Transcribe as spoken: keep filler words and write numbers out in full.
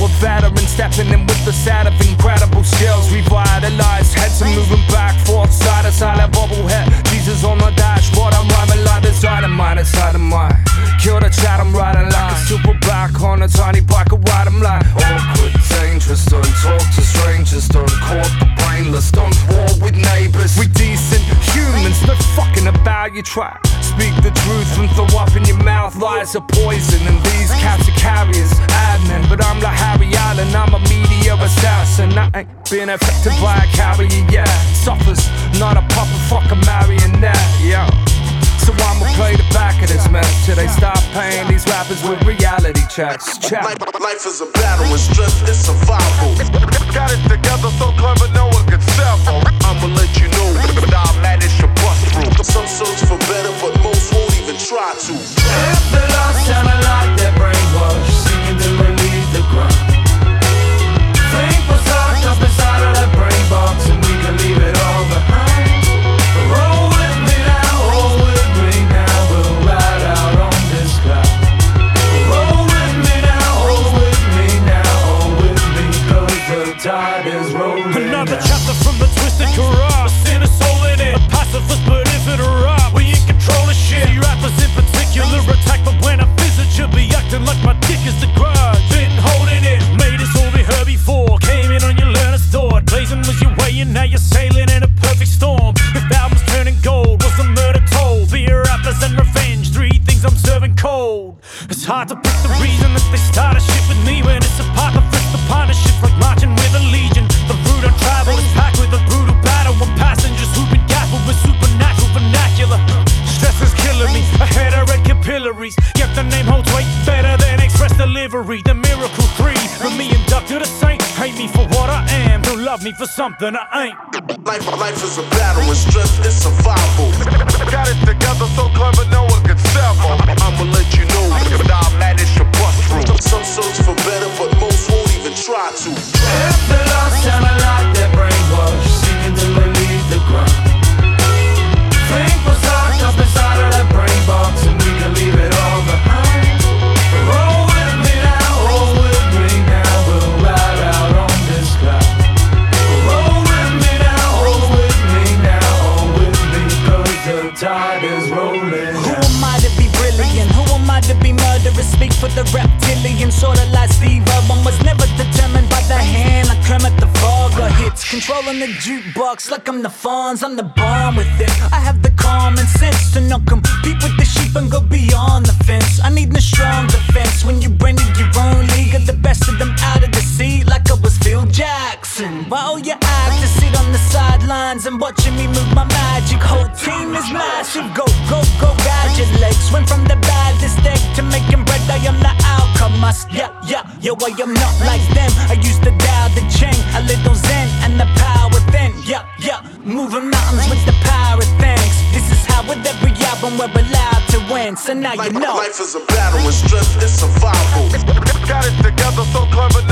a veteran, stepping in with the set of incredible skills. Revitalized heads are moving back, forth, side to side, that bobblehead. Jesus on the dashboard, I'm rhyming like the dynamite inside of mine. Kill the chat, I'm riding like a silverback on a tiny bike, I ride 'em like awkward, dangerous. Don't talk to strangers, don't court the brainless, don't war with neighbors. We decent humans, no fucking about your track. Speak the truth and throw up in your mouth. Lies are poison and these cats are carriers, admin. But I'm like Harry Allen, I'm a media assassin. I ain't been affected by a carrier, yeah. Suffers, not a puppet, fuck a marionette, yeah. So I'ma play the back of this mess till they stop paying these rappers with reality checks. Check. Life, life is a battle and strength is survival. Got it together so clever no one can sample. I'ma let you know that I managed to bust through. Some search for better but most won't even try to. If the lost sound like their brainwash, seeking to relieve the grind. Think what's locked up inside of that brain box and we can leave it all behind. Roll with me now, roll with me now, we'll ride out on this cloud. Roll with me now, roll with me now, roll with me, cause the tide is rolling. Another now. chapter from the twisted corrupt. Sin is soul in it, a pacifist but if it erupt, we in control of shit. You rappers in particular attack, but when I visit you'll be acting like my dick is the grudge. Been holding it, made us all be heard before. Came in on your learner's thought, blazing was your way and now you're sailing in a perfect storm. If albums turning gold, was the murder told? Beer, rappers and revenge, three things I'm serving cold. It's hard to pick the reason that they started shit with me when it's a part of the partnership, like marching with a legion. The route I travel is packed with a brutal battle of passengers who've been gaffled with supernatural vernacular. Stress is killing me, I head I read capillaries. Yet the name holds weight better than express delivery. The miracle three, from me inducted a saint. Hate me for what I am, don't love me for something I ain't. Life, life is a battle and strength is survival. Got it together so clever no one can sample. I'ma let you know that I managed to bust through. Some search for better but most won't even try to. If the lost sound like their brainwash, seeking to relieve the grind. Think what's locked up inside of that brain box and we can leave it all behind. Roll with me now, roll with me now, we'll ride out on this cloud. Roll with me now, roll with me now, roll with me, cause the tide is rolling. Who am I to be brilliant? Who am I to be murderous? Speak for the reptilian, sorta like Steve Irwin was never determined by the hand. Like Kermit the Frog or hits, controlling the jukebox like I'm the Fonz, I'm the bomb with it. I have the common sense to not compete with the sheep and go beyond the fence. I need a strong defense when you bring it your own league of the best of them out of the seat like I was Phil Jackson. While you act to sit on the sidelines and watching me move my magic, whole team is massive. Go, go, go, gadget legs. Went from the baddest egg to making bread. I am the outcome. I, yeah, yeah, yo, I am not like them. I used to dial the chain, a little zen and the power within. Yeah, yeah, moving mountains with the power of thanks. This is how with every album we're allowed to win. So now Life, you know. life is a battle and strength is survival. Got it together so clever